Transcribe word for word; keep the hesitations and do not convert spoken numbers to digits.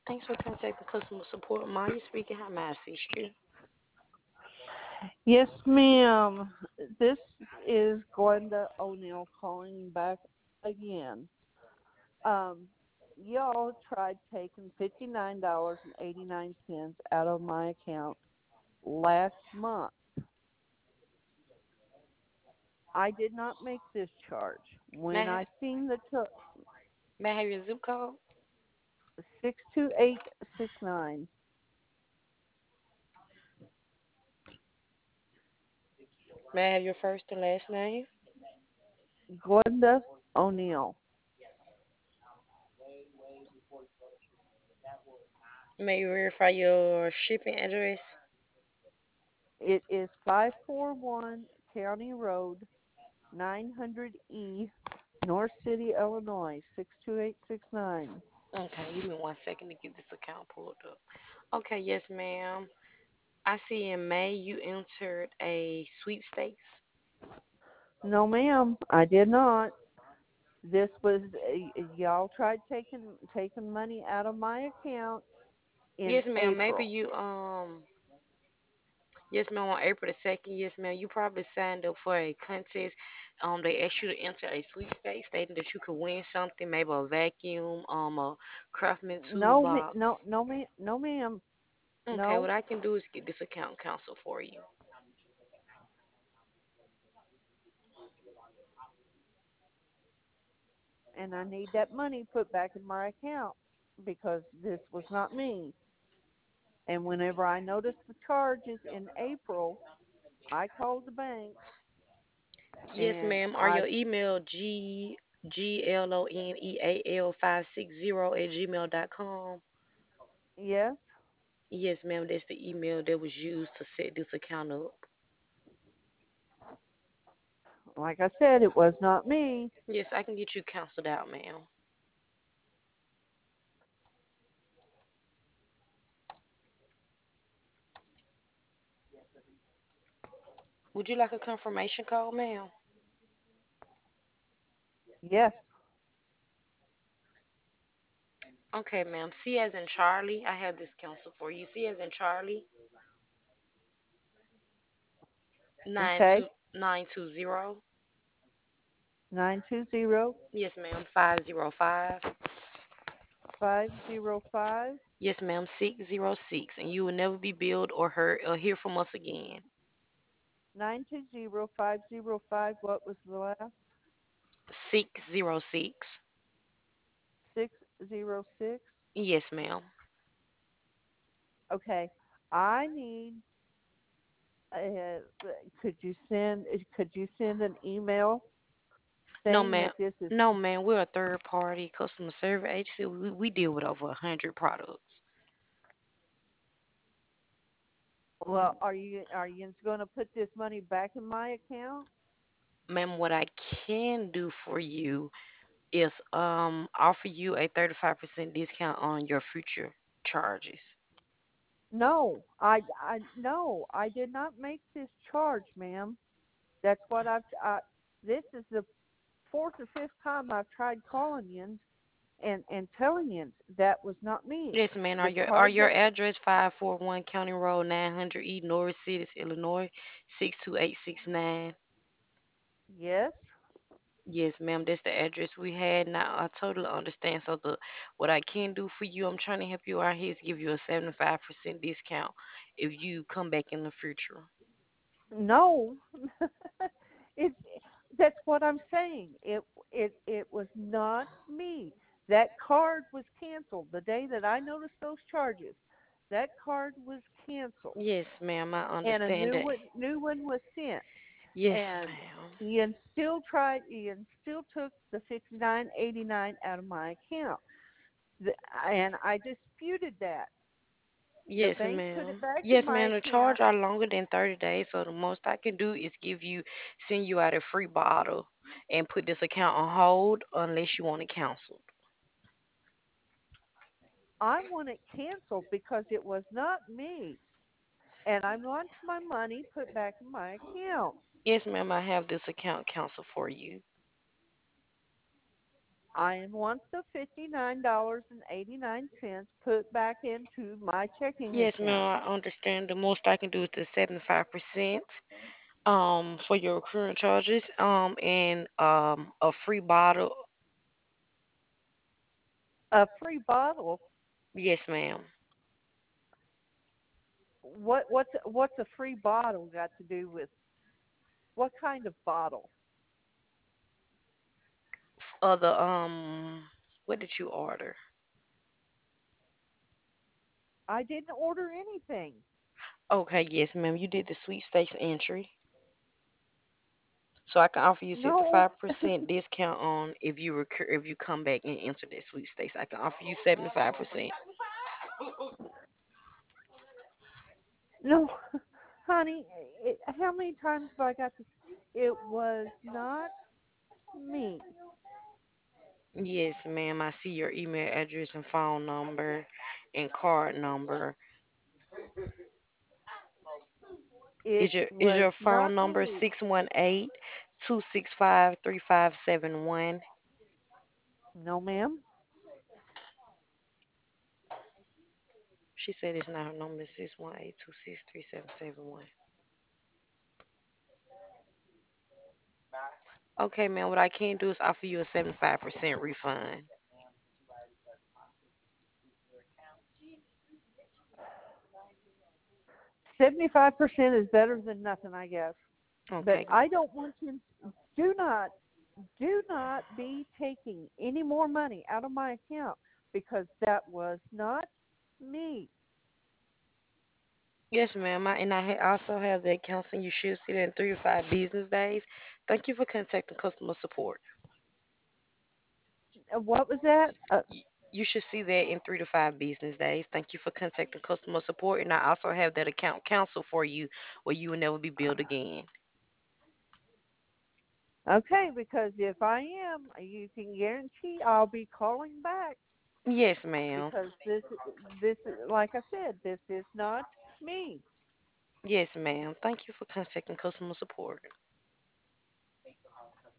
Thanks for contacting customer support. Maya speaking. How may I assist you? Yes, ma'am. This is Glenda O'Neill calling back again. Um, y'all tried taking fifty-nine dollars and eighty-nine cents out of my account last month. I did not make this charge. May When I, I seen the t- may I have your zip code? six two eight six nine, May I have your first and last name? Glenda O'Neill. May you verify your shipping address? It is five four one County Road, nine hundred E, North City, Illinois, six two eight six nine. Okay, give me one second to get this account pulled up. Okay, yes, ma'am. I see in May you entered a sweepstakes. No, ma'am, I did not. This was uh, y'all tried taking taking money out of my account in Yes, ma'am. Maybe April. you um yes, ma'am, on April the second, yes, ma'am. You probably signed up for a contest. Um, they asked you to enter a sweepstakes stating that you could win something, maybe a vacuum, um, a Craftsman No, ma- toolbox. no, no, ma'am, no, ma'am, Okay, what no. I can do is get this account cancelled for you. And I need that money put back in my account because this was not me. And whenever I noticed the charges in April, I called the bank Yes, and ma'am. Are I your email G G L O N E A L five six zero at gmail dot com? yes, Yes, ma'am. That's the email that was used to set this account up. like I said, it was not me. Yes, I can get you canceled out, ma'am. Would you like a confirmation code, ma'am? Yes, Okay, ma'am. C as in Charlie. I have this cancel for you. C as in Charlie. Nine okay. two nine two zero. Nine two zero Yes, ma'am. Five zero five. five zero five Yes, ma'am. Six zero six. And you will never be billed or hurt or hear from us again. nine two zero five zero five. What was the last? Six zero six. Six zero six. Yes, ma'am. Okay. I need. Uh, could you send? Could you send an email No, saying ma'am. that this is? No, ma'am. We're a third party customer service agency. We, we deal with over a hundred products. Well, are you are you going to put this money back in my account? Ma'am, what I can do for you is um offer you a thirty-five percent discount on your future charges. No, I I no, I did not make this charge, ma'am. That's what I've. I, this is the fourth or fifth time I've tried calling you and and telling you that was not me. Yes, ma'am. Are The your are card your that address five four one County Road nine hundred E Norris City, Illinois six two eight six nine? yes, Yes, ma'am. That's the address we had. Now I totally understand. So the what I can do for you, I'm trying to help you out here is give you a seventy-five percent discount if you come back in the future. no, it's that's what I'm saying. It it it was not me. That card was canceled the day that I noticed those charges. That card was canceled, Yes, ma'am. I and a understand new that. one new one was sent. Yes, And ma'am. Ian still tried. Ian still took the fifty nine eighty nine out of my account, the, and I disputed that. The Yes, bank put it ma'am. back Yes, in my ma'am. The charge account. are longer than thirty days, so the most I can do is give you, send you out a free bottle and put this account on hold unless you want it canceled. I want it canceled because it was not me, and I want my money put back in my account. Yes, ma'am. I have this account canceled for you. I want the fifty-nine dollars and eighty-nine cents put back into my checking Yes, ma'am, account. I understand. The most I can do is the seventy-five percent um for your recurring charges um and um a free bottle. A free bottle. Yes, ma'am. What what's what's a free bottle got to do with what kind of bottle? Other um what did you order? I didn't order anything. Okay, yes, ma'am. You did the sweepstakes entry. So I can offer you No. seventy-five percent discount on if you recur if you come back and enter that sweepstakes. I can offer you seventy-five percent. No, honey, it, how many times have I got to? It was not me. Yes, ma'am. I see your email address and phone number and card number. It Is your is was your not phone number me. six one eight, two six five, three five seven one? No, ma'am. She said it's not her number, six one eight, two six three seven seven one. Okay, ma'am. What I can do is offer you a seventy-five percent refund. Seventy-five percent is better than nothing, I guess. But Okay. I don't want you. Do not, do not be taking any more money out of my account because that was not me. Yes, ma'am. I, and I ha- also have the accounts, and you should see that in three to five business days. Thank you for contacting customer support. Uh, What was that? Uh, Y- You should see that in three to five business days. Thank you for contacting customer support, and I also have that account counsel for you, where you will never be billed again. okay, because if I am, you can guarantee I'll be calling back Yes, ma'am. because this, this, like I said, this is not me. Yes, ma'am. Thank you for contacting customer support.